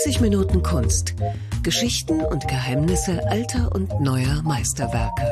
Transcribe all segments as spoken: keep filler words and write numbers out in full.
neunzig Minuten Kunst. Geschichten und Geheimnisse alter und neuer Meisterwerke.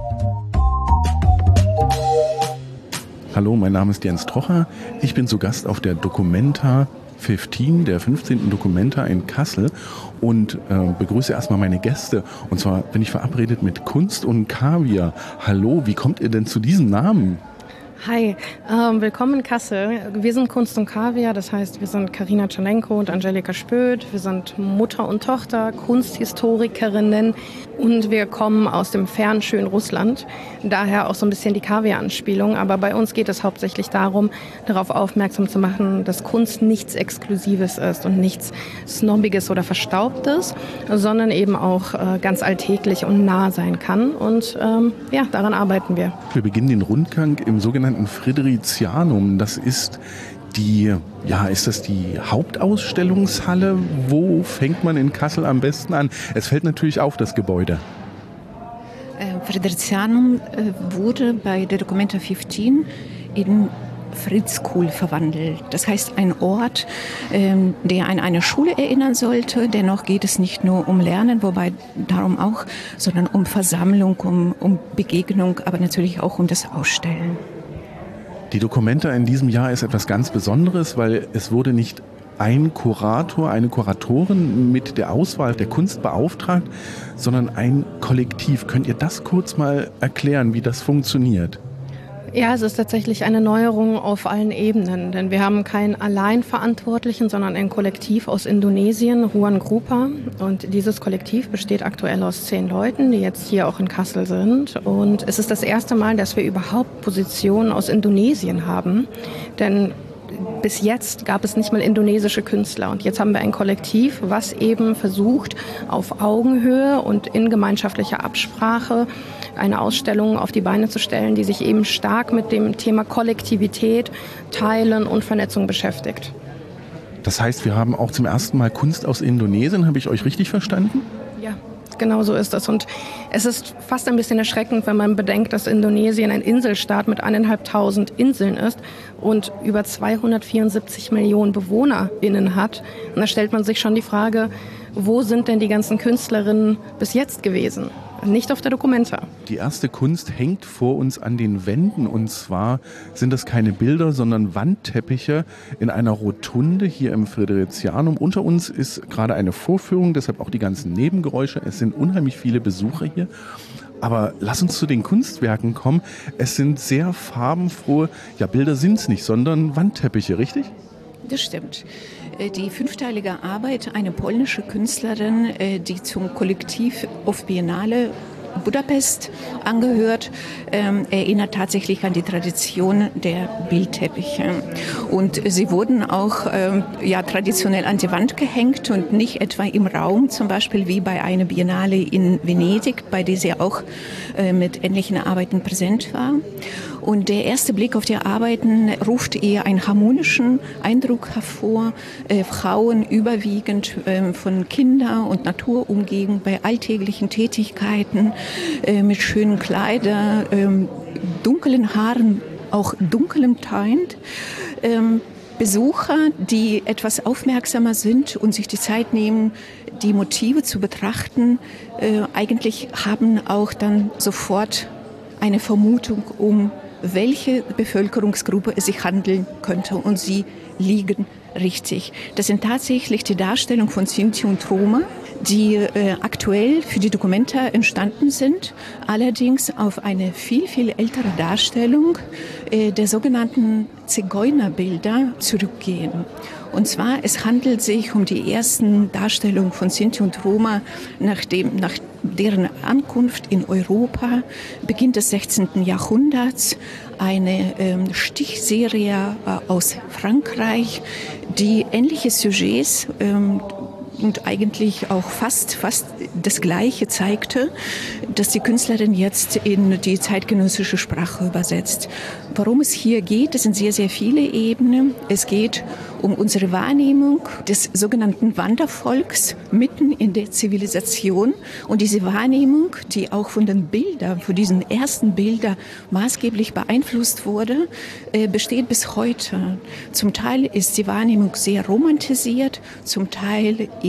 Hallo, mein Name ist Jens Trocher. Ich bin zu Gast auf der Documenta fünfzehn, der fünfzehnten Documenta in Kassel und äh, begrüße erstmal meine Gäste. Und zwar bin ich verabredet mit Kunst und Kaviar. Hallo, wie kommt ihr denn zu diesem Namen? Hi, ähm, willkommen in Kassel. Wir sind Kunst und Kaviar, das heißt, wir sind Karina Czernenko und Angelika Spöth. Wir sind Mutter und Tochter, Kunsthistorikerinnen und wir kommen aus dem fernen, schönen Russland. Daher auch so ein bisschen die Kaviar-Anspielung. Aber bei uns geht es hauptsächlich darum, darauf aufmerksam zu machen, dass Kunst nichts Exklusives ist und nichts Snobbiges oder Verstaubtes, sondern eben auch äh, ganz alltäglich und nah sein kann. Und ähm, ja, daran arbeiten wir. Wir beginnen den Rundgang im sogenannten Friderizianum. Das ist die, ja, ist das die Hauptausstellungshalle? Wo fängt man in Kassel am besten an? Es fällt natürlich auf, das Gebäude. Äh, Friderizianum äh, wurde bei der Documenta fünfzehn in Friedskul verwandelt. Das heißt, ein Ort, ähm, der an eine Schule erinnern sollte. Dennoch geht es nicht nur um Lernen, wobei darum auch, sondern um Versammlung, um, um Begegnung, aber natürlich auch um das Ausstellen. Die Documenta in diesem Jahr ist etwas ganz Besonderes, weil es wurde nicht ein Kurator, eine Kuratorin mit der Auswahl der Kunst beauftragt, sondern ein Kollektiv. Könnt ihr das kurz mal erklären, wie das funktioniert? Ja, es ist tatsächlich eine Neuerung auf allen Ebenen, denn wir haben keinen Alleinverantwortlichen, sondern ein Kollektiv aus Indonesien, Ruan Grupa. Und dieses Kollektiv besteht aktuell aus zehn Leuten, die jetzt hier auch in Kassel sind. Und es ist das erste Mal, dass wir überhaupt Positionen aus Indonesien haben, denn bis jetzt gab es nicht mal indonesische Künstler und jetzt haben wir ein Kollektiv, was eben versucht, auf Augenhöhe und in gemeinschaftlicher Absprache eine Ausstellung auf die Beine zu stellen, die sich eben stark mit dem Thema Kollektivität, Teilen und Vernetzung beschäftigt. Das heißt, wir haben auch zum ersten Mal Kunst aus Indonesien, habe ich euch richtig verstanden? Ja. Genau so ist es. Und es ist fast ein bisschen erschreckend, wenn man bedenkt, dass Indonesien ein Inselstaat mit eineinhalbtausend Inseln ist und über zweihundertvierundsiebzig Millionen BewohnerInnen hat. Und da stellt man sich schon die Frage, wo sind denn die ganzen Künstlerinnen bis jetzt gewesen? Nicht auf der Documenta. Die erste Kunst hängt vor uns an den Wänden und zwar sind das keine Bilder, sondern Wandteppiche in einer Rotunde hier im Friderizianum. Unter uns ist gerade eine Vorführung, deshalb auch die ganzen Nebengeräusche. Es sind unheimlich viele Besucher hier. Aber lass uns zu den Kunstwerken kommen. Es sind sehr farbenfrohe, ja Bilder sind es nicht, sondern Wandteppiche, richtig? Das stimmt. Die fünfteilige Arbeit, eine polnische Künstlerin, die zum Kollektiv auf Biennale Budapest angehört, ähm, erinnert tatsächlich an die Tradition der Bildteppiche. Und sie wurden auch ähm, ja, traditionell an die Wand gehängt und nicht etwa im Raum, zum Beispiel wie bei einer Biennale in Venedig, bei der sie auch äh, mit ähnlichen Arbeiten präsent war. Und der erste Blick auf die Arbeiten ruft eher einen harmonischen Eindruck hervor. Äh, Frauen überwiegend äh, von Kinder- und Natur umgeben bei alltäglichen Tätigkeiten, äh, mit schönen Kleidern, äh, dunklen Haaren, auch dunklem Teint. Ähm, Besucher, die etwas aufmerksamer sind und sich die Zeit nehmen, die Motive zu betrachten, äh, eigentlich haben auch dann sofort eine Vermutung um welche Bevölkerungsgruppe es sich handeln könnte und sie liegen richtig. Das sind tatsächlich die Darstellungen von Sinti und Roma, die äh, aktuell für die Documenta entstanden sind, allerdings auf eine viel, viel ältere Darstellung äh, der sogenannten Zigeunerbilder zurückgehen. Und zwar, es handelt sich um die ersten Darstellungen von Sinti und Roma nach, dem, nach deren Ankunft in Europa, Beginn des sechzehnten Jahrhunderts, eine ähm, Stichserie äh, aus Frankreich, die ähnliche Sujets ähm, und eigentlich auch fast, fast das Gleiche zeigte, dass die Künstlerin jetzt in die zeitgenössische Sprache übersetzt. Worum es hier geht, es sind sehr, sehr viele Ebenen. Es geht um unsere Wahrnehmung des sogenannten Wandervolks mitten in der Zivilisation. Und diese Wahrnehmung, die auch von den Bildern, von diesen ersten Bildern maßgeblich beeinflusst wurde, besteht bis heute. Zum Teil ist die Wahrnehmung sehr romantisiert, zum Teil eben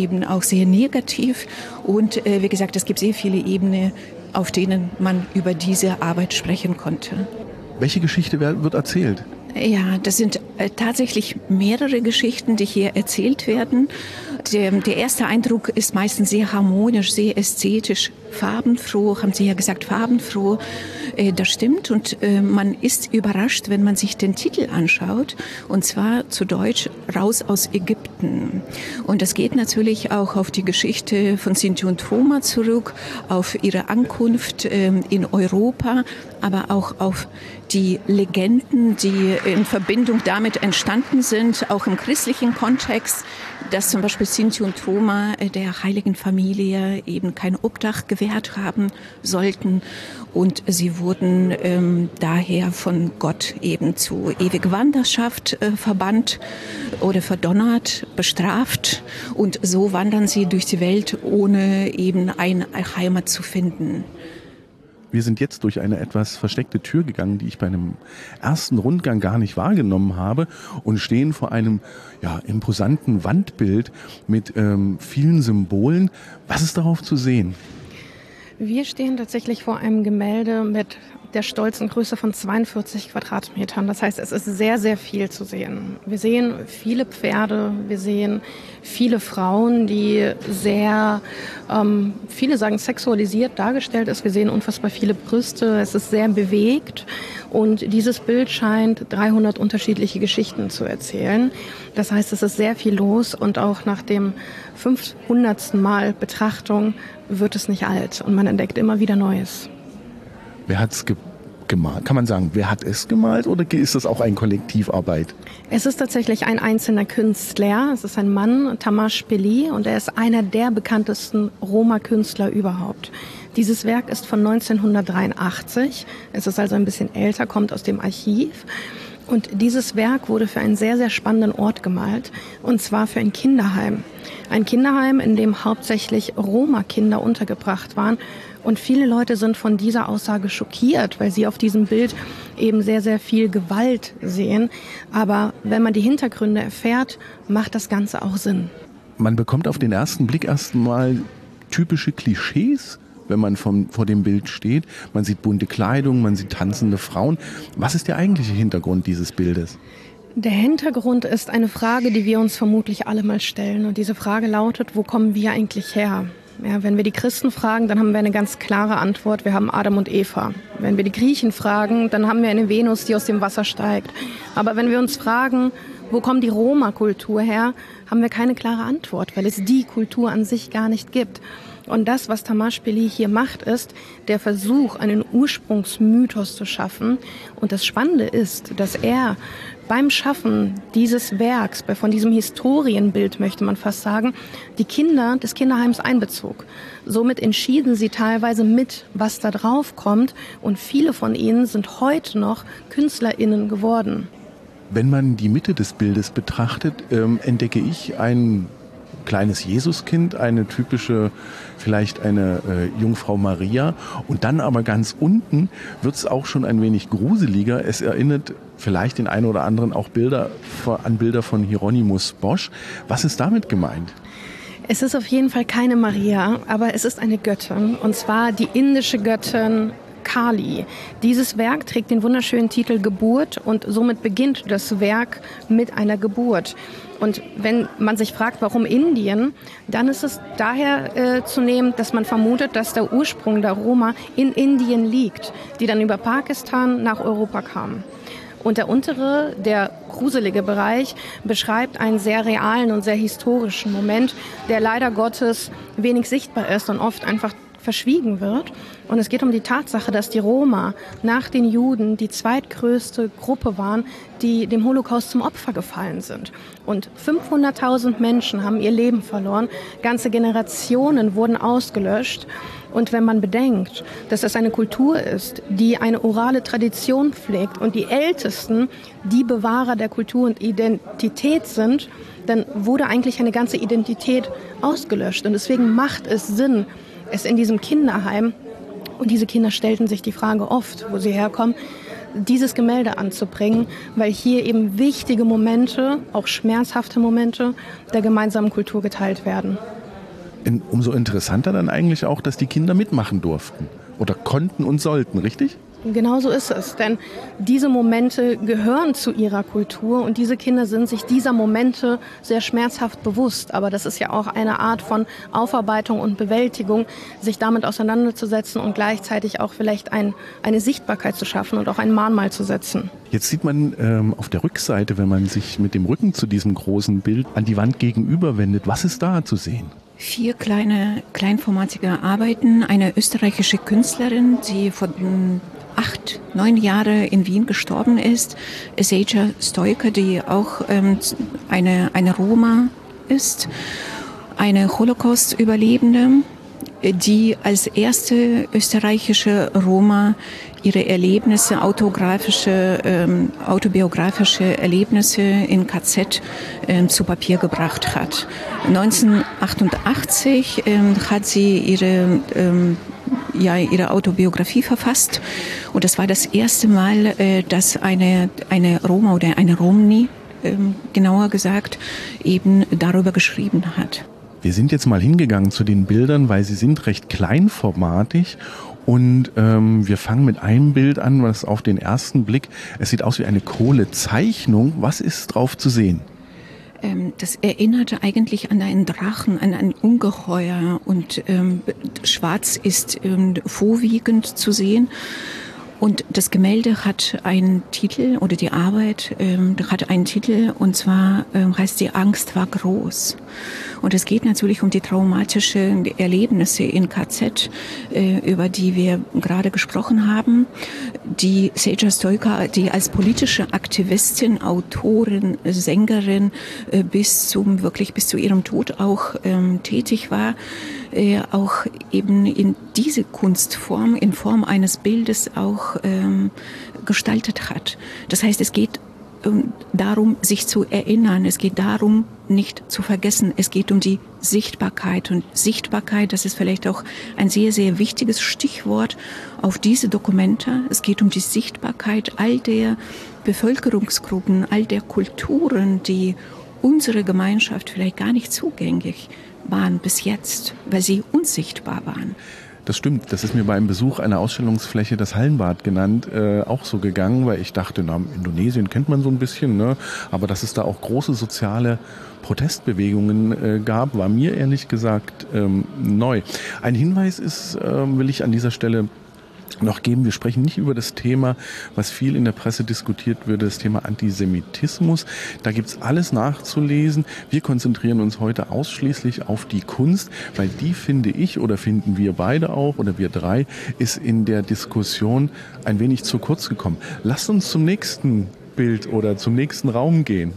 eben auch sehr negativ. Und äh, wie gesagt, es gibt sehr viele Ebenen, auf denen man über diese Arbeit sprechen konnte. Welche Geschichte wird erzählt? Ja, das sind äh, tatsächlich mehrere Geschichten, die hier erzählt werden. Der, der erste Eindruck ist meistens sehr harmonisch, sehr ästhetisch, farbenfroh, haben Sie ja gesagt, farbenfroh. Äh, das stimmt und äh, man ist überrascht, wenn man sich den Titel anschaut, und zwar zu Deutsch Raus aus Ägypten. Und das geht natürlich auch auf die Geschichte von Sinti und Roma zurück, auf ihre Ankunft äh, in Europa, aber auch auf die Legenden, die in Verbindung damit entstanden sind, auch im christlichen Kontext, dass zum Beispiel Sinti und Roma der heiligen Familie eben kein Obdach gewährt haben sollten und sie wurden ähm, daher von Gott eben zu ewiger Wanderschaft äh, verbannt oder verdonnert, bestraft, und so wandern sie durch die Welt, ohne eben eine Heimat zu finden. Wir sind jetzt durch eine etwas versteckte Tür gegangen, die ich bei einem ersten Rundgang gar nicht wahrgenommen habe, und stehen vor einem ja, imposanten Wandbild mit ähm, vielen Symbolen. Was ist darauf zu sehen? Wir stehen tatsächlich vor einem Gemälde mit der stolzen Größe von zweiundvierzig Quadratmetern. Das heißt, es ist sehr, sehr viel zu sehen. Wir sehen viele Pferde, wir sehen viele Frauen, die sehr, ähm, viele sagen sexualisiert dargestellt ist. Wir sehen unfassbar viele Brüste, es ist sehr bewegt und dieses Bild scheint dreihundert unterschiedliche Geschichten zu erzählen. Das heißt, es ist sehr viel los und auch nach dem fünfhundertsten Mal Betrachtung wird es nicht alt und man entdeckt immer wieder Neues. Wer hat es ge- gemalt? Kann man sagen, wer hat es gemalt oder ist das auch eine Kollektivarbeit? Es ist tatsächlich ein einzelner Künstler. Es ist ein Mann, Tamash Peli, und er ist einer der bekanntesten Roma-Künstler überhaupt. Dieses Werk ist von neunzehnhundertdreiundachtzig. Es ist also ein bisschen älter, kommt aus dem Archiv. Und dieses Werk wurde für einen sehr, sehr spannenden Ort gemalt, und zwar für ein Kinderheim. Ein Kinderheim, in dem hauptsächlich Roma-Kinder untergebracht waren. Und viele Leute sind von dieser Aussage schockiert, weil sie auf diesem Bild eben sehr, sehr viel Gewalt sehen. Aber wenn man die Hintergründe erfährt, macht das Ganze auch Sinn. Man bekommt auf den ersten Blick erstmal typische Klischees, wenn man vom, vor dem Bild steht. Man sieht bunte Kleidung, man sieht tanzende Frauen. Was ist der eigentliche Hintergrund dieses Bildes? Der Hintergrund ist eine Frage, die wir uns vermutlich alle mal stellen. Und diese Frage lautet, wo kommen wir eigentlich her? Ja, wenn wir die Christen fragen, dann haben wir eine ganz klare Antwort. Wir haben Adam und Eva. Wenn wir die Griechen fragen, dann haben wir eine Venus, die aus dem Wasser steigt. Aber wenn wir uns fragen, wo kommt die Roma-Kultur her, haben wir keine klare Antwort, weil es die Kultur an sich gar nicht gibt. Und das, was Tamash Peli hier macht, ist der Versuch, einen Ursprungsmythos zu schaffen. Und das Spannende ist, dass er beim Schaffen dieses Werks, von diesem Historienbild, möchte man fast sagen, die Kinder des Kinderheims einbezog. Somit entschieden sie teilweise mit, was da drauf kommt. Und viele von ihnen sind heute noch KünstlerInnen geworden. Wenn man die Mitte des Bildes betrachtet, ähm, entdecke ich ein kleines Jesuskind, eine typische, vielleicht eine äh, Jungfrau Maria, und dann aber ganz unten wird es auch schon ein wenig gruseliger. Es erinnert vielleicht den einen oder anderen auch Bilder an Bilder von Hieronymus Bosch. Was ist damit gemeint? Es ist auf jeden Fall keine Maria, aber es ist eine Göttin, und zwar die indische Göttin Kali. Dieses Werk trägt den wunderschönen Titel Geburt, und somit beginnt das Werk mit einer Geburt. Und wenn man sich fragt, warum Indien, dann ist es daher äh, zu nehmen, dass man vermutet, dass der Ursprung der Roma in Indien liegt, die dann über Pakistan nach Europa kamen. Und der untere, der gruselige Bereich, beschreibt einen sehr realen und sehr historischen Moment, der leider Gottes wenig sichtbar ist und oft einfach verschwiegen wird. Und es geht um die Tatsache, dass die Roma nach den Juden die zweitgrößte Gruppe waren, die dem Holocaust zum Opfer gefallen sind. Und fünfhunderttausend Menschen haben ihr Leben verloren, ganze Generationen wurden ausgelöscht. Und wenn man bedenkt, dass es eine Kultur ist, die eine orale Tradition pflegt und die Ältesten die Bewahrer der Kultur und Identität sind, dann wurde eigentlich eine ganze Identität ausgelöscht. Und deswegen macht es Sinn, es in diesem Kinderheim, und diese Kinder stellten sich die Frage oft, wo sie herkommen, dieses Gemälde anzubringen, weil hier eben wichtige Momente, auch schmerzhafte Momente der gemeinsamen Kultur geteilt werden. In, umso interessanter dann eigentlich auch, dass die Kinder mitmachen durften oder konnten und sollten, richtig? Genau so ist es, denn diese Momente gehören zu ihrer Kultur und diese Kinder sind sich dieser Momente sehr schmerzhaft bewusst. Aber das ist ja auch eine Art von Aufarbeitung und Bewältigung, sich damit auseinanderzusetzen und gleichzeitig auch vielleicht ein, eine Sichtbarkeit zu schaffen und auch ein Mahnmal zu setzen. Jetzt sieht man ähm, auf der Rückseite, wenn man sich mit dem Rücken zu diesem großen Bild an die Wand gegenüber wendet, was ist da zu sehen? Vier kleine, kleinformatige Arbeiten. Eine österreichische Künstlerin, die vor acht, neun Jahre in Wien gestorben ist, Seja Stoica, die auch ähm, eine, eine Roma ist, eine Holocaust-Überlebende, die als erste österreichische Roma ihre Erlebnisse, autografische, ähm, autobiografische Erlebnisse in K Z ähm, zu Papier gebracht hat. neunzehnhundertachtundachtzig ähm, hat sie ihre ähm, ja, ihre Autobiografie verfasst. Und das war das erste Mal, äh, dass eine, eine Roma oder eine Romni, äh, genauer gesagt, eben darüber geschrieben hat. Wir sind jetzt mal hingegangen zu den Bildern, weil sie sind recht kleinformatig. Und ähm, wir fangen mit einem Bild an, was auf den ersten Blick, es sieht aus wie eine Kohlezeichnung. Was ist drauf zu sehen? Das erinnerte eigentlich an einen Drachen, an ein Ungeheuer und ähm, schwarz ist ähm, vorwiegend zu sehen. Und das Gemälde hat einen Titel, oder die Arbeit ähm, hat einen Titel, und zwar ähm, heißt die Angst war groß. Und es geht natürlich um die traumatischen Erlebnisse in K Z, äh, über die wir gerade gesprochen haben. Die Seja Stoica, die als politische Aktivistin, Autorin, Sängerin äh, bis zum wirklich bis zu ihrem Tod auch ähm, tätig war, äh, auch eben in diese Kunstform, in Form eines Bildes auch ähm, gestaltet hat. Das heißt, es geht ähm, darum, sich zu erinnern. Es geht darum, nicht zu vergessen. Es geht um die Sichtbarkeit. Und Sichtbarkeit, das ist vielleicht auch ein sehr, sehr wichtiges Stichwort auf diese Dokumente. Es geht um die Sichtbarkeit all der Bevölkerungsgruppen, all der Kulturen, die unsere Gemeinschaft vielleicht gar nicht zugänglich waren bis jetzt, weil sie unsichtbar waren. Das stimmt, das ist mir beim Besuch einer Ausstellungsfläche, das Hallenbad genannt, äh, auch so gegangen, weil ich dachte, na, Indonesien kennt man so ein bisschen, ne? Aber dass es da auch große soziale Protestbewegungen äh, gab, war mir ehrlich gesagt ähm, neu. Ein Hinweis ist, äh, will ich an dieser Stelle noch geben. Wir sprechen nicht über das Thema, was viel in der Presse diskutiert wird, das Thema Antisemitismus. Da gibt's alles nachzulesen. Wir konzentrieren uns heute ausschließlich auf die Kunst, weil die, finde ich, oder finden wir beide auch, oder wir drei, ist in der Diskussion ein wenig zu kurz gekommen. Lasst uns zum nächsten Bild oder zum nächsten Raum gehen.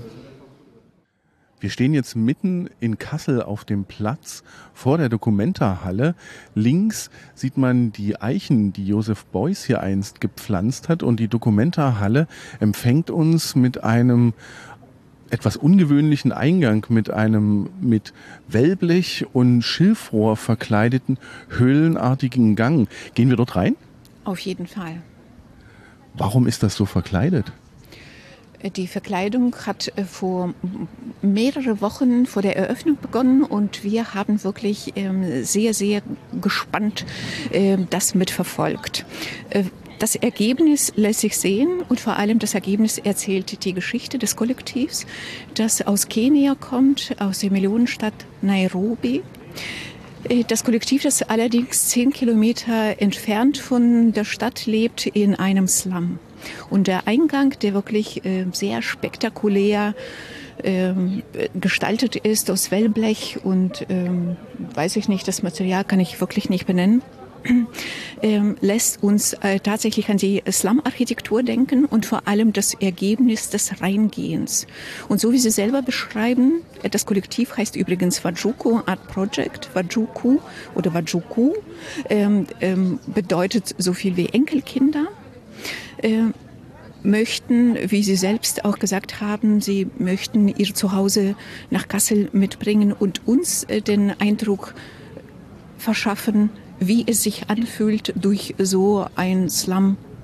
Wir stehen jetzt mitten in Kassel auf dem Platz vor der Documenta-Halle. Links sieht man die Eichen, die Joseph Beuys hier einst gepflanzt hat. Und die Documenta-Halle empfängt uns mit einem etwas ungewöhnlichen Eingang, mit einem mit Wellblech und Schilfrohr verkleideten, höhlenartigen Gang. Gehen wir dort rein? Auf jeden Fall. Warum ist das so verkleidet? Die Verkleidung hat vor mehrere Wochen vor der Eröffnung begonnen und wir haben wirklich sehr, sehr gespannt das mitverfolgt. Das Ergebnis lässt sich sehen und vor allem das Ergebnis erzählt die Geschichte des Kollektivs, das aus Kenia kommt, aus der Millionenstadt Nairobi. Das Kollektiv, das allerdings zehn Kilometer entfernt von der Stadt lebt, in einem Slum. Und der Eingang, der wirklich äh, sehr spektakulär äh, gestaltet ist aus Wellblech und äh, weiß ich nicht, das Material kann ich wirklich nicht benennen, äh, lässt uns äh, tatsächlich an die Slum-Architektur denken und vor allem das Ergebnis des Reingehens. Und so wie Sie selber beschreiben, das Kollektiv heißt übrigens Wajuku Art Project, Wajuku oder Wajuku, ähm, ähm, bedeutet so viel wie Enkelkinder. Äh, möchten, wie Sie selbst auch gesagt haben, Sie möchten Ihr Zuhause nach Kassel mitbringen und uns äh, den Eindruck verschaffen, wie es sich anfühlt, durch so ein Slum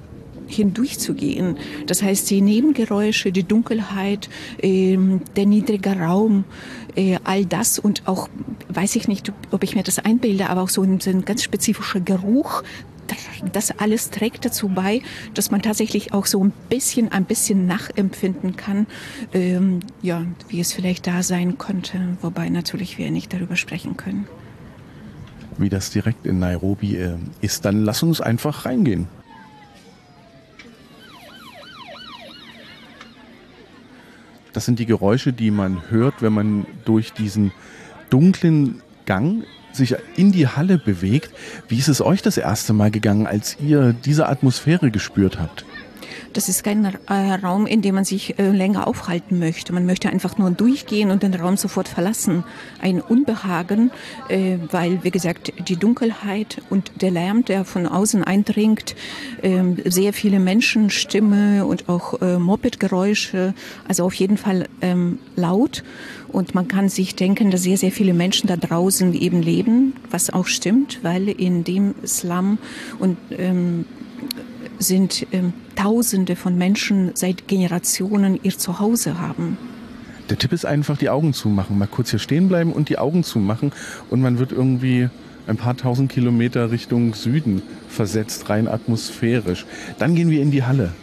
hindurchzugehen. Das heißt, die Nebengeräusche, die Dunkelheit, äh, der niedrige Raum, äh, all das und auch, weiß ich nicht, ob ich mir das einbilde, aber auch so ein, so ein ganz spezifischer Geruch, das alles trägt dazu bei, dass man tatsächlich auch so ein bisschen, ein bisschen nachempfinden kann, ähm, ja, wie es vielleicht da sein könnte, wobei natürlich wir nicht darüber sprechen können. Wie das direkt in Nairobi äh, ist, dann lass uns einfach reingehen. Das sind die Geräusche, die man hört, wenn man durch diesen dunklen Gang sich in die Halle bewegt. Wie ist es euch das erste Mal gegangen, als ihr diese Atmosphäre gespürt habt? Das ist kein äh, Raum, in dem man sich äh, länger aufhalten möchte. Man möchte einfach nur durchgehen und den Raum sofort verlassen. Ein Unbehagen, äh, weil, wie gesagt, die Dunkelheit und der Lärm, der von außen eindringt, äh, sehr viele Menschenstimme und auch äh, Mopedgeräusche, also auf jeden Fall ähm, laut. Und man kann sich denken, dass sehr, sehr viele Menschen da draußen eben leben, was auch stimmt, weil in dem Slum und ähm, sind ähm, Tausende von Menschen seit Generationen ihr Zuhause haben. Der Tipp ist einfach, die Augen zumachen. Mal kurz hier stehen bleiben und die Augen zumachen. Und man wird irgendwie ein paar tausend Kilometer Richtung Süden versetzt, rein atmosphärisch. Dann gehen wir in die Halle.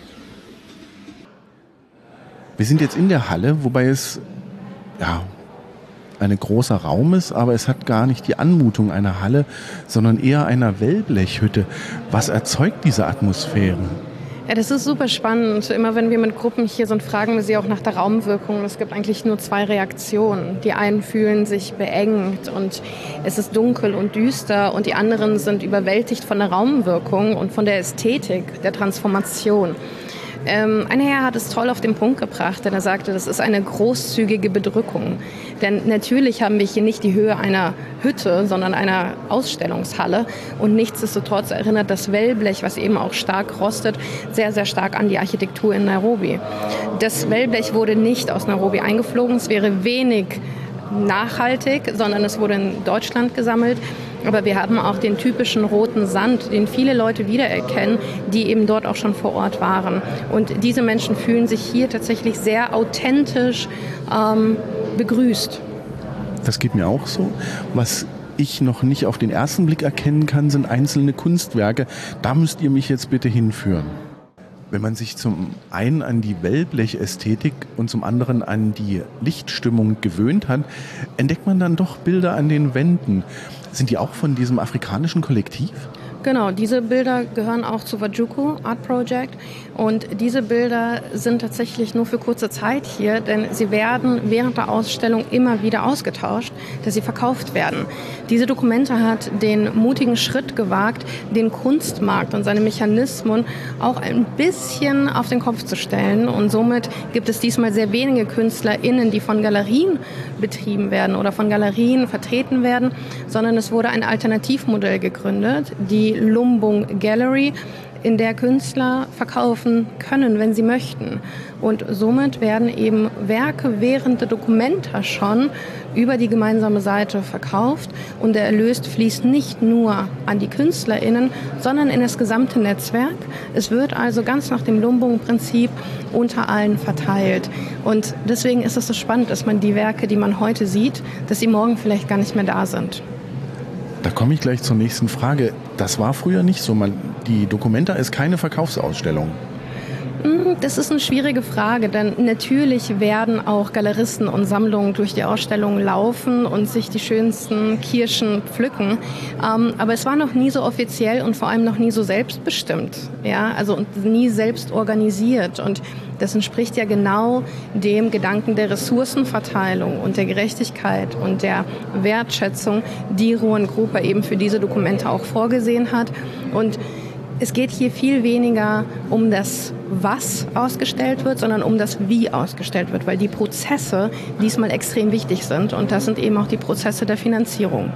Wir sind jetzt in der Halle, wobei es ja ein großer Raum ist, aber es hat gar nicht die Anmutung einer Halle, sondern eher einer Wellblechhütte. Was erzeugt diese Atmosphäre? Ja, das ist super spannend. Immer wenn wir mit Gruppen hier sind, fragen wir sie auch nach der Raumwirkung. Es gibt eigentlich nur zwei Reaktionen. Die einen fühlen sich beengt und es ist dunkel und düster und die anderen sind überwältigt von der Raumwirkung und von der Ästhetik, der Transformation. Ähm, ein Herr hat es toll auf den Punkt gebracht, denn er sagte, das ist eine großzügige Bedrückung. Denn natürlich haben wir hier nicht die Höhe einer Hütte, sondern einer Ausstellungshalle. Und nichtsdestotrotz erinnert das Wellblech, was eben auch stark rostet, sehr, sehr stark an die Architektur in Nairobi. Das Wellblech wurde nicht aus Nairobi eingeflogen. Es wäre wenig nachhaltig, sondern es wurde in Deutschland gesammelt. Aber wir haben auch den typischen roten Sand, den viele Leute wiedererkennen, die eben dort auch schon vor Ort waren. Und diese Menschen fühlen sich hier tatsächlich sehr authentisch ähm, begrüßt. Das geht mir auch so. Was ich noch nicht auf den ersten Blick erkennen kann, sind einzelne Kunstwerke. Da müsst ihr mich jetzt bitte hinführen. Wenn man sich zum einen an die Wellblechästhetik und zum anderen an die Lichtstimmung gewöhnt hat, entdeckt man dann doch Bilder an den Wänden. Sind die auch von diesem afrikanischen Kollektiv? Genau, diese Bilder gehören auch zu Wajuku Art Project und diese Bilder sind tatsächlich nur für kurze Zeit hier, denn sie werden während der Ausstellung immer wieder ausgetauscht, dass sie verkauft werden. Diese Dokumente hat den mutigen Schritt gewagt, den Kunstmarkt und seine Mechanismen auch ein bisschen auf den Kopf zu stellen und somit gibt es diesmal sehr wenige KünstlerInnen, die von Galerien betrieben werden oder von Galerien vertreten werden, sondern es wurde ein Alternativmodell gegründet, die Lumbung Gallery, in der Künstler verkaufen können, wenn sie möchten. Und somit werden eben Werke während der Documenta schon über die gemeinsame Seite verkauft und der Erlös fließt nicht nur an die KünstlerInnen, sondern in das gesamte Netzwerk. Es wird also ganz nach dem Lumbung-Prinzip unter allen verteilt. Und deswegen ist es so spannend, dass man die Werke, die man heute sieht, dass sie morgen vielleicht gar nicht mehr da sind. Da komme ich gleich zur nächsten Frage. Das war früher nicht so. Man, die Documenta ist keine Verkaufsausstellung. Das ist eine schwierige Frage, denn natürlich werden auch Galeristen und Sammlungen durch die Ausstellung laufen und sich die schönsten Kirschen pflücken. Aber es war noch nie so offiziell und vor allem noch nie so selbstbestimmt, ja, also nie selbst organisiert. Und das entspricht ja genau dem Gedanken der Ressourcenverteilung und der Gerechtigkeit und der Wertschätzung, die Ruan Grupa eben für diese Dokumente auch vorgesehen hat. Und es geht hier viel weniger um das, was ausgestellt wird, sondern um das, wie ausgestellt wird, weil die Prozesse diesmal extrem wichtig sind und das sind eben auch die Prozesse der Finanzierung.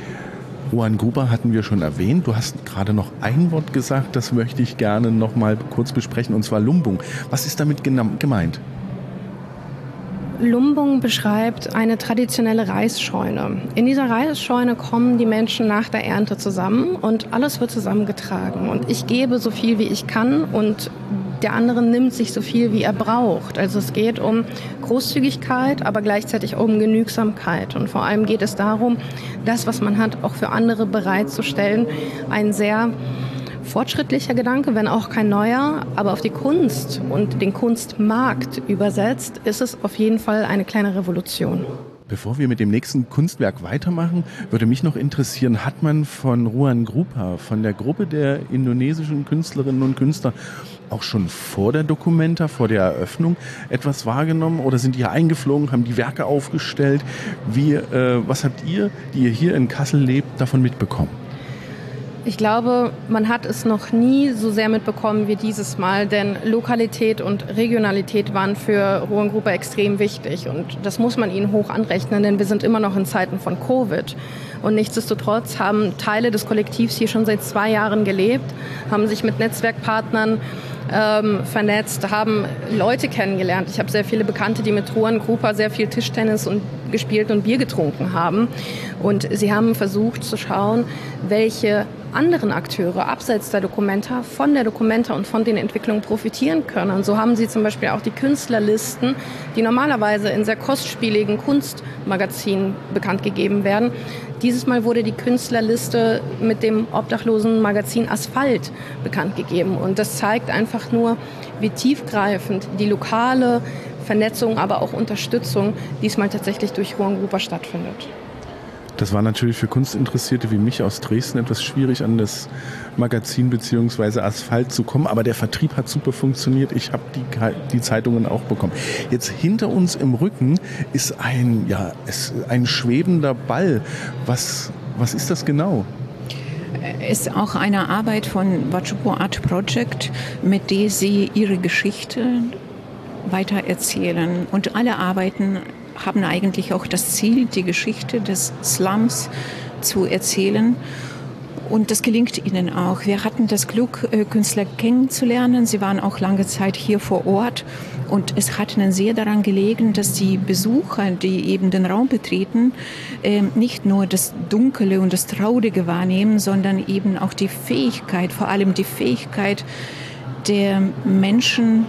Ruan Grupa hatten wir schon erwähnt. Du hast gerade noch ein Wort gesagt, das möchte ich gerne noch mal kurz besprechen, und zwar Lumbung. Was ist damit gemeint? Lumbung beschreibt eine traditionelle Reisscheune. In dieser Reisscheune kommen die Menschen nach der Ernte zusammen und alles wird zusammengetragen. Und ich gebe so viel, wie ich kann und der andere nimmt sich so viel, wie er braucht. Also es geht um Großzügigkeit, aber gleichzeitig um Genügsamkeit. Und vor allem geht es darum, das, was man hat, auch für andere bereitzustellen. Ein sehr fortschrittlicher Gedanke, wenn auch kein neuer, aber auf die Kunst und den Kunstmarkt übersetzt, ist es auf jeden Fall eine kleine Revolution. Bevor wir mit dem nächsten Kunstwerk weitermachen, würde mich noch interessieren, hat man von Ruan Grupa, von der Gruppe der indonesischen Künstlerinnen und Künstler, auch schon vor der Documenta, vor der Eröffnung etwas wahrgenommen oder sind die hier eingeflogen, haben die Werke aufgestellt? Wie, äh, was habt ihr, die ihr hier in Kassel lebt, davon mitbekommen? Ich glaube, man hat es noch nie so sehr mitbekommen wie dieses Mal, denn Lokalität und Regionalität waren für Ruan Grupa extrem wichtig und das muss man ihnen hoch anrechnen, denn wir sind immer noch in Zeiten von Covid. Und nichtsdestotrotz haben Teile des Kollektivs hier schon seit zwei Jahren gelebt, haben sich mit Netzwerkpartnern ähm, vernetzt, haben Leute kennengelernt. Ich habe sehr viele Bekannte, die mit Ruan Grupa sehr viel Tischtennis und gespielt und Bier getrunken haben. Und sie haben versucht zu schauen, welche anderen Akteure abseits der Documenta von der Documenta und von den Entwicklungen profitieren können. Und so haben sie zum Beispiel auch die Künstlerlisten, die normalerweise in sehr kostspieligen Kunstmagazinen bekannt gegeben werden. Dieses Mal wurde die Künstlerliste mit dem obdachlosen Magazin Asphalt bekannt gegeben. Und das zeigt einfach nur, wie tiefgreifend die lokale Vernetzung, aber auch Unterstützung diesmal tatsächlich durch Ruan Grupa stattfindet. Das war natürlich für Kunstinteressierte wie mich aus Dresden etwas schwierig, an das Magazin bzw. Asphalt zu kommen. Aber der Vertrieb hat super funktioniert. Ich habe die, die Zeitungen auch bekommen. Jetzt hinter uns im Rücken ist ein, ja, ist ein schwebender Ball. Was, was ist das genau? Ist auch eine Arbeit von Wajuku Art Project, mit der sie ihre Geschichte weitererzählen. Und alle Arbeiten haben eigentlich auch das Ziel, die Geschichte des Slums zu erzählen. Und das gelingt ihnen auch. Wir hatten das Glück, Künstler kennenzulernen. Sie waren auch lange Zeit hier vor Ort. Und es hat ihnen sehr daran gelegen, dass die Besucher, die eben den Raum betreten, nicht nur das Dunkle und das Traurige wahrnehmen, sondern eben auch die Fähigkeit, vor allem die Fähigkeit der Menschen,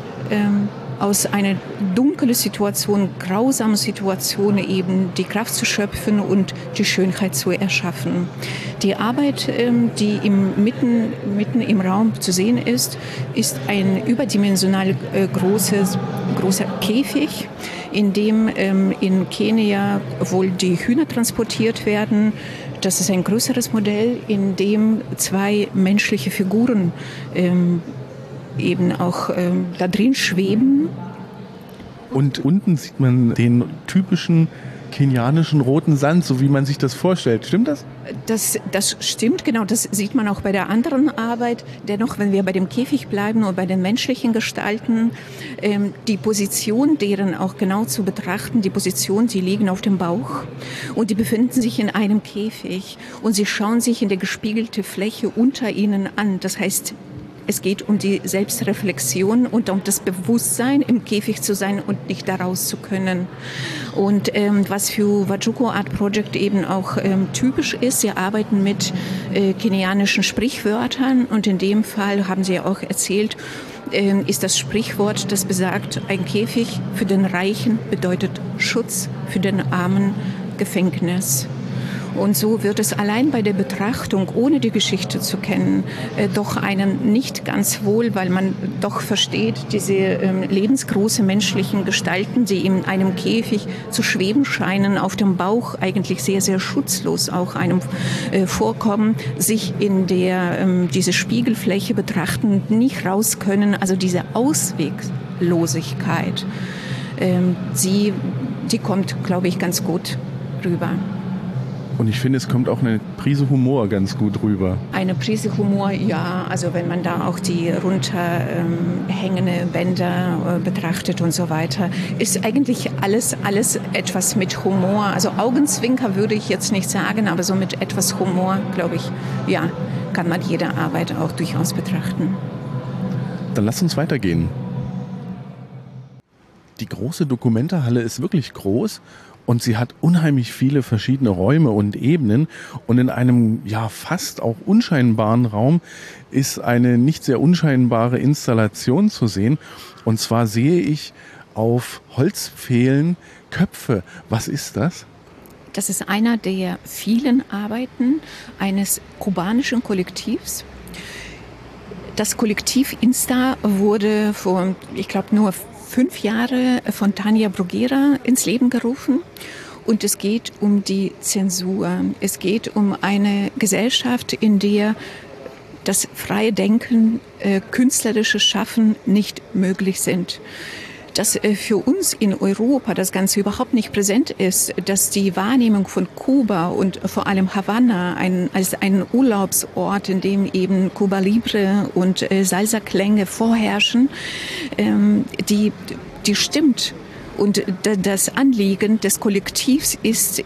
aus einer dunklen Situation, grausamen Situation eben die Kraft zu schöpfen und die Schönheit zu erschaffen. Die Arbeit, die im, mitten, mitten im Raum zu sehen ist, ist ein überdimensional großes, großer Käfig, in dem in Kenia wohl die Hühner transportiert werden. Das ist ein größeres Modell, in dem zwei menschliche Figuren ähm, eben auch ähm, da drin schweben. Und unten sieht man den typischen kenianischen roten Sand, so wie man sich das vorstellt. Stimmt das? Das, das stimmt, genau. Das sieht man auch bei der anderen Arbeit. Dennoch, wenn wir bei dem Käfig bleiben und bei den menschlichen Gestalten, ähm, die Position deren auch genau zu betrachten, die Position, die liegen auf dem Bauch und die befinden sich in einem Käfig und sie schauen sich in der gespiegelte Fläche unter ihnen an. Das heißt, es geht um die Selbstreflexion und um das Bewusstsein, im Käfig zu sein und nicht daraus zu können. Und ähm, was für Wajuku Art Project eben auch ähm, typisch ist, sie arbeiten mit äh, kenianischen Sprichwörtern und in dem Fall haben sie ja auch erzählt, äh, ist das Sprichwort, das besagt, ein Käfig für den Reichen bedeutet Schutz, für den Armen Gefängnis. Und so wird es allein bei der Betrachtung, ohne die Geschichte zu kennen, äh, doch einem nicht ganz wohl, weil man doch versteht, diese ähm, lebensgroßen menschlichen Gestalten, die in einem Käfig zu schweben scheinen, auf dem Bauch eigentlich sehr, sehr schutzlos auch einem äh, vorkommen, sich in der ähm, diese Spiegelfläche betrachten, nicht raus können, also diese Ausweglosigkeit, ähm, sie, die kommt, glaube ich, ganz gut rüber. Und ich finde, es kommt auch eine Prise Humor ganz gut rüber. Eine Prise Humor, ja. Also wenn man da auch die runterhängende ähm, Bänder äh, betrachtet und so weiter, ist eigentlich alles, alles etwas mit Humor. Also Augenzwinker würde ich jetzt nicht sagen, aber so mit etwas Humor, glaube ich, ja, kann man jede Arbeit auch durchaus betrachten. Dann lass uns weitergehen. Die große Documenta-Halle ist wirklich groß und sie hat unheimlich viele verschiedene Räume und Ebenen. Und in einem ja fast auch unscheinbaren Raum ist eine nicht sehr unscheinbare Installation zu sehen. Und zwar sehe ich auf Holzpfählen Köpfe. Was ist das? Das ist einer der vielen Arbeiten eines kubanischen Kollektivs. Das Kollektiv Insta wurde vor, ich glaube, nur fünf Jahre von Tania Bruguera ins Leben gerufen. Und es geht um die Zensur. Es geht um eine Gesellschaft, in der das freie Denken, äh, künstlerische Schaffen nicht möglich sind. Dass äh, für uns in Europa das Ganze überhaupt nicht präsent ist, dass die Wahrnehmung von Kuba und vor allem Havanna ein, als ein Urlaubsort, in dem eben Cuba Libre und äh, Salsa-Klänge vorherrschen, ähm, die, die stimmt. Und d- das Anliegen des Kollektivs ist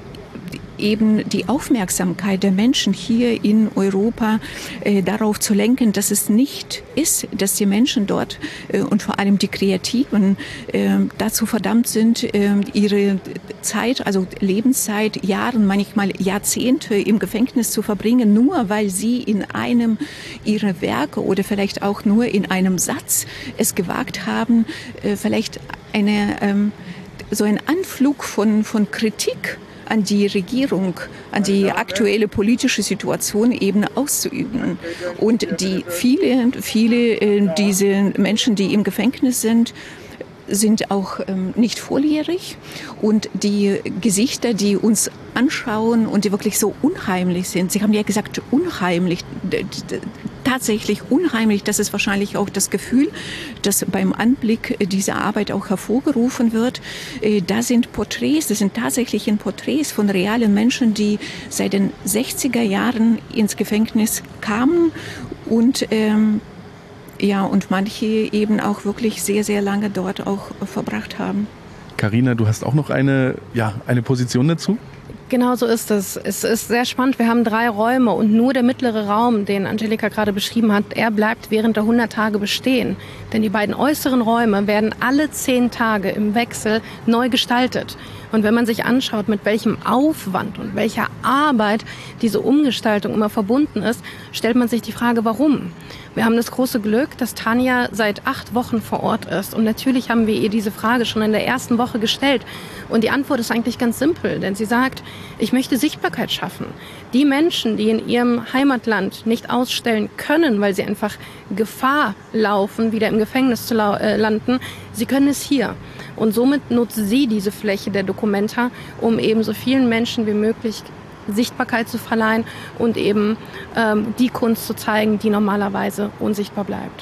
eben die Aufmerksamkeit der Menschen hier in Europa äh, darauf zu lenken, dass es nicht ist, dass die Menschen dort äh, und vor allem die Kreativen äh, dazu verdammt sind, äh, ihre Zeit, also Lebenszeit, Jahre, manchmal Jahrzehnte im Gefängnis zu verbringen, nur weil sie in einem ihrer Werke oder vielleicht auch nur in einem Satz es gewagt haben, äh, vielleicht eine, ähm, so ein Anflug von, von Kritik an die Regierung, an die aktuelle politische Situation eben auszuüben. Und die viele, viele äh, diese Menschen, die im Gefängnis sind, sind auch ähm, nicht volljährig. Und die Gesichter, die uns anschauen und die wirklich so unheimlich sind, Sie haben ja gesagt, unheimlich, d- d- tatsächlich unheimlich, das ist wahrscheinlich auch das Gefühl, das beim Anblick dieser Arbeit auch hervorgerufen wird. Äh, da sind Porträts, das sind tatsächlich Porträts von realen Menschen, die seit den sechziger Jahren ins Gefängnis kamen und ähm, ja, und manche eben auch wirklich sehr, sehr lange dort auch verbracht haben. Carina, du hast auch noch eine, ja, eine Position dazu? Genau so ist es. Es ist sehr spannend. Wir haben drei Räume und nur der mittlere Raum, den Angelika gerade beschrieben hat, er bleibt während der hundert Tage bestehen. Denn die beiden äußeren Räume werden alle zehn Tage im Wechsel neu gestaltet. Und wenn man sich anschaut, mit welchem Aufwand und welcher Arbeit diese Umgestaltung immer verbunden ist, stellt man sich die Frage, warum? Wir haben das große Glück, dass Tania seit acht Wochen vor Ort ist. Und natürlich haben wir ihr diese Frage schon in der ersten Woche gestellt. Und die Antwort ist eigentlich ganz simpel, denn sie sagt, ich möchte Sichtbarkeit schaffen. Die Menschen, die in ihrem Heimatland nicht ausstellen können, weil sie einfach Gefahr laufen, wieder im Gefängnis zu lau- äh, landen, sie können es hier. Und somit nutzt sie diese Fläche der Documenta, um eben so vielen Menschen wie möglich Sichtbarkeit zu verleihen und eben ähm, die Kunst zu zeigen, die normalerweise unsichtbar bleibt.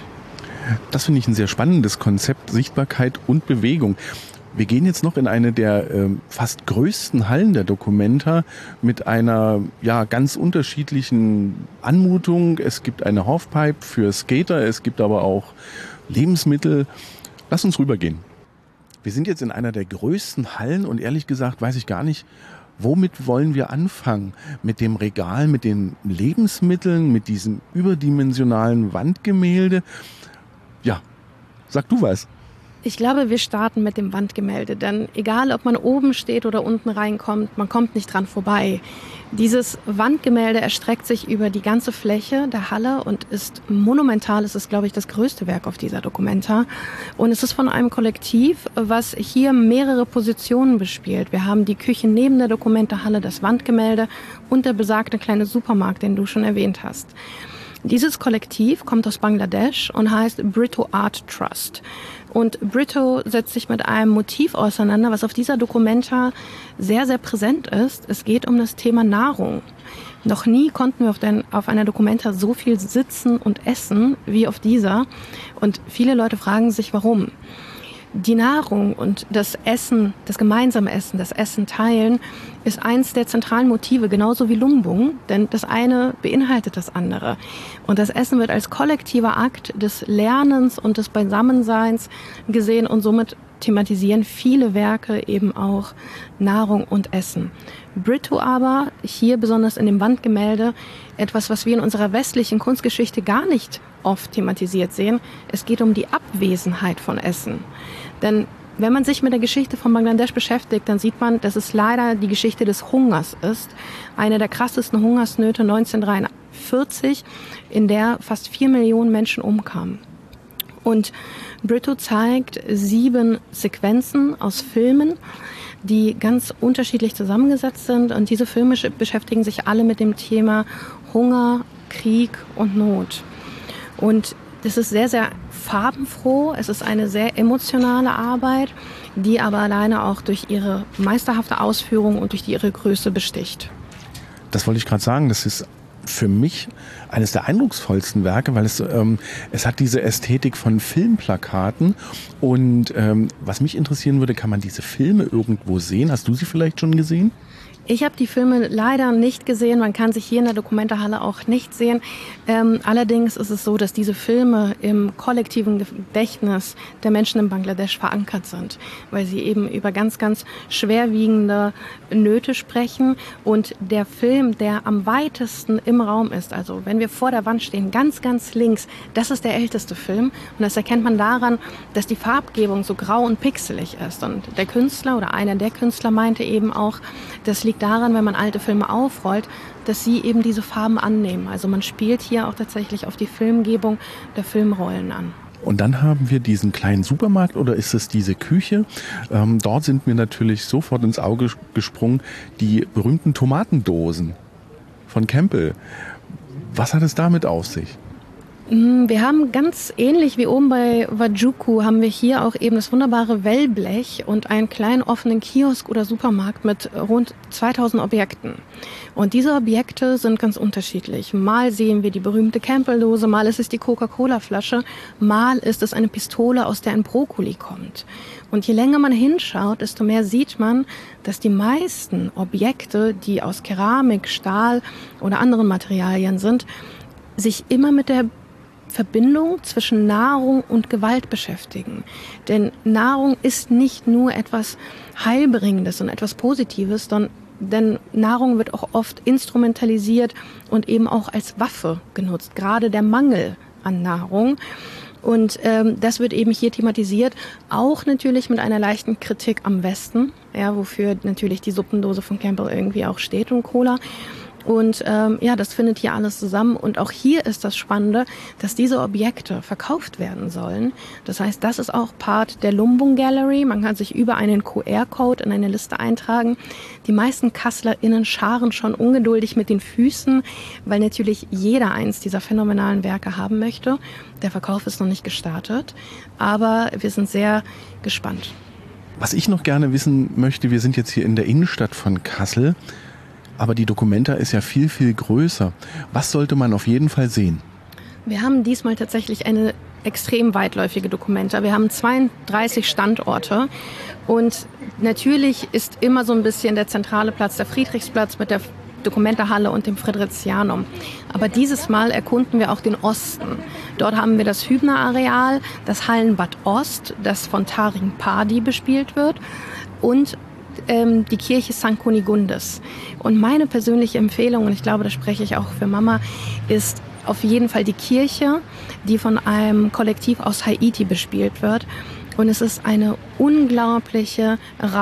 Das finde ich ein sehr spannendes Konzept, Sichtbarkeit und Bewegung. Wir gehen jetzt noch in eine der äh, fast größten Hallen der Documenta mit einer ja ganz unterschiedlichen Anmutung. Es gibt eine Halfpipe für Skater, es gibt aber auch Lebensmittel. Lass uns rübergehen. Wir sind jetzt in einer der größten Hallen und ehrlich gesagt weiß ich gar nicht, womit wollen wir anfangen? Mit dem Regal, mit den Lebensmitteln, mit diesem überdimensionalen Wandgemälde? Ja, sag du was. Ich glaube, wir starten mit dem Wandgemälde, denn egal, ob man oben steht oder unten reinkommt, man kommt nicht dran vorbei. Dieses Wandgemälde erstreckt sich über die ganze Fläche der Halle und ist monumental. Es ist, glaube ich, das größte Werk auf dieser Documenta. Und es ist von einem Kollektiv, was hier mehrere Positionen bespielt. Wir haben die Küche neben der Documenta-Halle, das Wandgemälde und der besagte kleine Supermarkt, den du schon erwähnt hast. Dieses Kollektiv kommt aus Bangladesch und heißt Brito Art Trust. Und Brito setzt sich mit einem Motiv auseinander, was auf dieser Documenta sehr, sehr präsent ist. Es geht um das Thema Nahrung. Noch nie konnten wir auf, den, auf einer Documenta so viel sitzen und essen wie auf dieser. Und viele Leute fragen sich, warum. Die Nahrung und das Essen, das gemeinsame Essen, das Essen teilen, ist eins der zentralen Motive, genauso wie Lumbung, denn das eine beinhaltet das andere. Und das Essen wird als kollektiver Akt des Lernens und des Beisammenseins gesehen und somit thematisieren viele Werke eben auch Nahrung und Essen. Brito aber, hier besonders in dem Wandgemälde, etwas, was wir in unserer westlichen Kunstgeschichte gar nicht oft thematisiert sehen. Es geht um die Abwesenheit von Essen. Denn Wenn man sich mit der Geschichte von Bangladesch beschäftigt, dann sieht man, dass es leider die Geschichte des Hungers ist. Eine der krassesten Hungersnöte neunzehnhundertdreiundvierzig, in der fast vier Millionen Menschen umkamen. Und Brito zeigt sieben Sequenzen aus Filmen, die ganz unterschiedlich zusammengesetzt sind. Und diese Filme beschäftigen sich alle mit dem Thema Hunger, Krieg und Not. Und das ist sehr, sehr farbenfroh. Es ist eine sehr emotionale Arbeit, die aber alleine auch durch ihre meisterhafte Ausführung und durch ihre Größe besticht. Das wollte ich gerade sagen. Das ist für mich eines der eindrucksvollsten Werke, weil es, ähm, es hat diese Ästhetik von Filmplakaten. Und ähm, was mich interessieren würde, kann man diese Filme irgendwo sehen? Hast du sie vielleicht schon gesehen? Ich habe die Filme leider nicht gesehen. Man kann sich hier in der Dokumentarhalle auch nicht sehen. Ähm, allerdings ist es so, dass diese Filme im kollektiven Gedächtnis der Menschen in Bangladesch verankert sind, weil sie eben über ganz, ganz schwerwiegende Nöte sprechen. Und der Film, der am weitesten im Raum ist, also wenn wir vor der Wand stehen, ganz, ganz links, das ist der älteste Film. Und das erkennt man daran, dass die Farbgebung so grau und pixelig ist. Und der Künstler oder einer der Künstler meinte eben auch, das liegt daran, wenn man alte Filme aufrollt, dass sie eben diese Farben annehmen. Also man spielt hier auch tatsächlich auf die Filmgebung der Filmrollen an. Und dann haben wir diesen kleinen Supermarkt, oder ist es diese Küche? Ähm, dort sind mir natürlich sofort ins Auge gesprungen die berühmten Tomatendosen von Campbell. Was hat es damit auf sich? Wir haben ganz ähnlich wie oben bei Wajuku haben wir hier auch eben das wunderbare Wellblech und einen kleinen offenen Kiosk oder Supermarkt mit rund zweitausend Objekten. Und diese Objekte sind ganz unterschiedlich. Mal sehen wir die berühmte Campbell-Dose, mal ist es die Coca-Cola-Flasche, mal ist es eine Pistole, aus der ein Brokkoli kommt. Und je länger man hinschaut, desto mehr sieht man, dass die meisten Objekte, die aus Keramik, Stahl oder anderen Materialien sind, sich immer mit der Verbindung zwischen Nahrung und Gewalt beschäftigen. Denn Nahrung ist nicht nur etwas Heilbringendes und etwas Positives, sondern denn Nahrung wird auch oft instrumentalisiert und eben auch als Waffe genutzt. Gerade der Mangel an Nahrung. Und ähm, das wird eben hier thematisiert, auch natürlich mit einer leichten Kritik am Westen, ja, wofür natürlich die Suppendose von Campbell irgendwie auch steht und Cola. Und ähm, ja, das findet hier alles zusammen. Und auch hier ist das Spannende, dass diese Objekte verkauft werden sollen. Das heißt, das ist auch Part der Lumbung Gallery. Man kann sich über einen Q R-Code in eine Liste eintragen. Die meisten KasslerInnen scharen schon ungeduldig mit den Füßen, weil natürlich jeder eins dieser phänomenalen Werke haben möchte. Der Verkauf ist noch nicht gestartet, aber wir sind sehr gespannt. Was ich noch gerne wissen möchte, wir sind jetzt hier in der Innenstadt von Kassel. Aber die Documenta ist ja viel, viel größer. Was sollte man auf jeden Fall sehen? Wir haben diesmal tatsächlich eine extrem weitläufige Documenta. Wir haben zweiunddreißig Standorte. Und natürlich ist immer so ein bisschen der zentrale Platz der Friedrichsplatz mit der Documenta-Halle und dem Fridericianum. Aber dieses Mal erkunden wir auch den Osten. Dort haben wir das Hübner-Areal, das Hallenbad Ost, das von Taring Padi bespielt wird, und die Kirche Sankt Kunigundes. Und meine persönliche Empfehlung, und ich glaube, da spreche ich auch für Mama, ist auf jeden Fall die Kirche, die von einem Kollektiv aus Haiti bespielt wird. Und es ist eine unglaubliche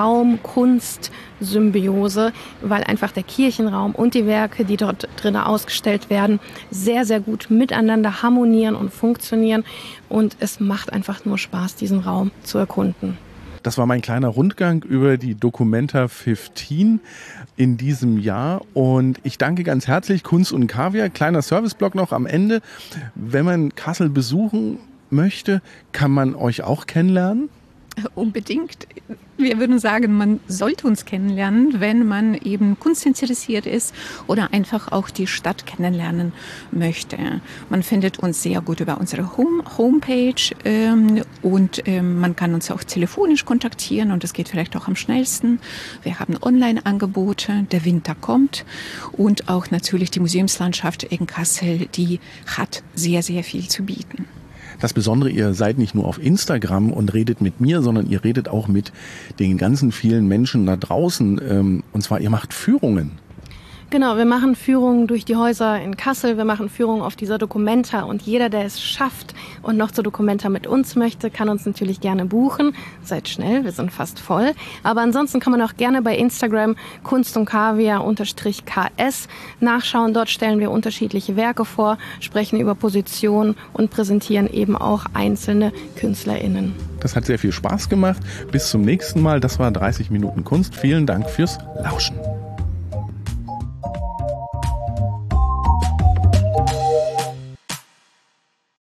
Raum-Kunst-Symbiose, weil einfach der Kirchenraum und die Werke, die dort drinnen ausgestellt werden, sehr, sehr gut miteinander harmonieren und funktionieren. Und es macht einfach nur Spaß, diesen Raum zu erkunden. Das war mein kleiner Rundgang über die Documenta fünfzehn in diesem Jahr. Und ich danke ganz herzlich Kunst und Kaviar. Kleiner Serviceblock noch am Ende. Wenn man Kassel besuchen möchte, kann man euch auch kennenlernen? Unbedingt. Wir würden sagen, man sollte uns kennenlernen, wenn man eben kunstinteressiert ist oder einfach auch die Stadt kennenlernen möchte. Man findet uns sehr gut über unsere Home Homepage ähm, und ähm, man kann uns auch telefonisch kontaktieren und das geht vielleicht auch am schnellsten. Wir haben Online-Angebote, der Winter kommt und auch natürlich die Museumslandschaft in Kassel, die hat sehr, sehr viel zu bieten. Das Besondere, ihr seid nicht nur auf Instagram und redet mit mir, sondern ihr redet auch mit den ganzen vielen Menschen da draußen. Und zwar, ihr macht Führungen. Genau, wir machen Führungen durch die Häuser in Kassel, wir machen Führungen auf dieser Documenta und jeder, der es schafft und noch zur Documenta mit uns möchte, kann uns natürlich gerne buchen. Seid schnell, wir sind fast voll. Aber ansonsten kann man auch gerne bei Instagram Kunst und Kaviar unterstrich K S nachschauen. Dort stellen wir unterschiedliche Werke vor, sprechen über Positionen und präsentieren eben auch einzelne KünstlerInnen. Das hat sehr viel Spaß gemacht. Bis zum nächsten Mal. Das war dreißig Minuten Kunst. Vielen Dank fürs Lauschen.